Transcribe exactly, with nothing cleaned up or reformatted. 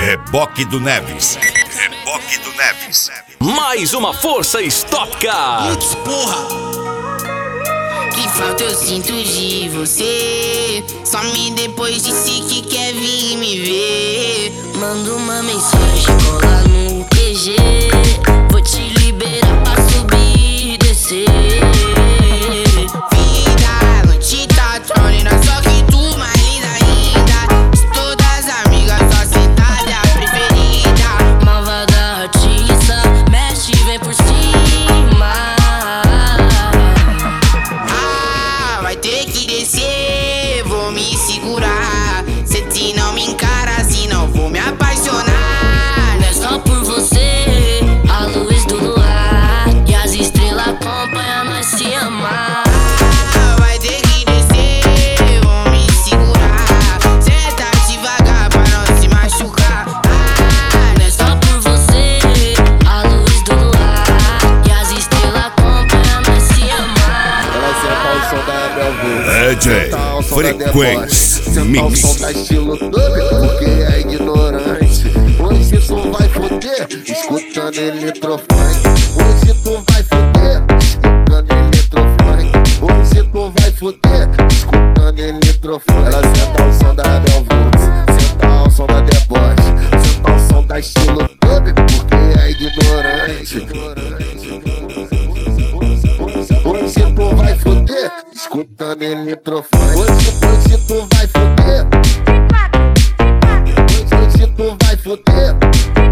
Reboque do Neves. Reboque do Neves. Mais uma força Stop Car. Putz, porra! Que falta eu sinto de você. Some depois disse que quer vir me ver. Manda uma mensagem, cola no Q G. Vou te liberar pra subir e descer. Vida, noite tá tronina, só que tu mais linda ainda. De todas as amigas, só sentada é a preferida. Malvada artista, mexe, vem por cima. Ah, vai ter que descer, vou me segurar. Se te não me encara, assim não vou me apaixonar. Não é só por você, a luz do luar e as estrelas acompanham nós se amar. Ah, vai ter que descer, vou me segurar. Senta devagar pra não se machucar. Ah, não é só por você, a luz do luar e as estrelas acompanham nós se amar. Ela senta o som da Belvô, D J Frequência Mix. senta o som da estilo dub, porque é ignorante. Hoje tu vai foder, escutando eletrofunk. Hoje tu vai foder, escutando eletrofunk. Hoje tu vai foder, escutando eletrofunk. Ela senta o som da Belvô, senta o som da deboche, senta o som da estilo dub, porque é ignorante. Hoje tu vai foder, escutando eletrofone. Hoje, hoje tu vai foder. Hoje, hoje tu vai foder.